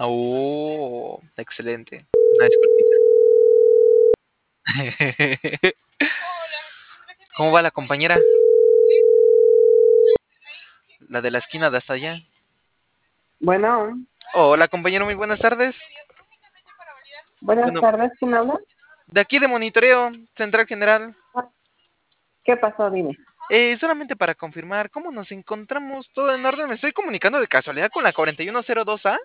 Oh, excelente. Una disculpita. ¿Cómo va la compañera? La de la esquina de hasta allá. Bueno, Hola, compañero, muy buenas tardes. buenas Bueno, tardes, ¿quién habla? de aquí de Monitoreo Central General. Ah, ¿qué pasó? Dime. Solamente para confirmar, ¿cómo nos encontramos? ¿Todo en orden? ¿Me estoy comunicando de casualidad con la 4102A?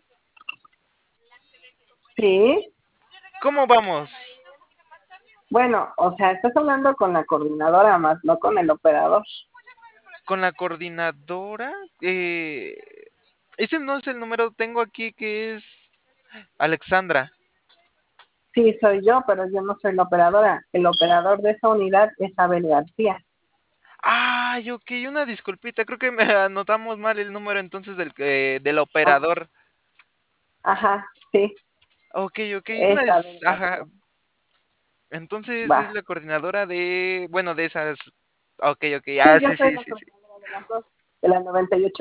Sí, ¿Cómo vamos? bueno, o sea, estás hablando con la coordinadora más, no con el operador. Con la coordinadora. Ese no es el número, tengo aquí que es Alexandra. Sí, soy yo, pero yo no soy la operadora. El operador de esa unidad es Abel García. Ay, ok, una disculpita, creo que me anotamos mal el número entonces del Ah, operador. ajá, sí, Ok, ok, es Abel ajá, García. entonces Va. es la coordinadora de, bueno, de esas. Ok, ok, Sí, yo sí, soy sí, la sí, sí. coordinadora de las dos, de la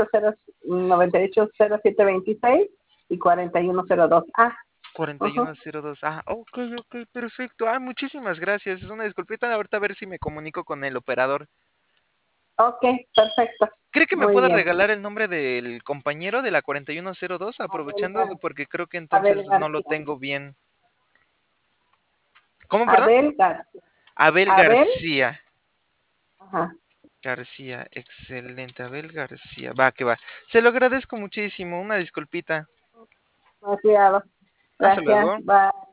980726 y 4102. Ah, 4102. Ok, ok, perfecto. Muchísimas gracias. Es una disculpita, ahorita a ver si me comunico con el operador. ok, perfecto. ¿Cree que me Muy pueda bien. regalar el nombre del compañero de la 4102? Abel, Aprovechando, porque creo que Abel entonces no lo García. tengo bien. ¿Cómo, perdón? Abel García. Abel Abel, García. ajá, García, excelente. Abel García. Va, que va. Se lo agradezco muchísimo. Una disculpita. confiado. Hasta Gracias, luego. bye.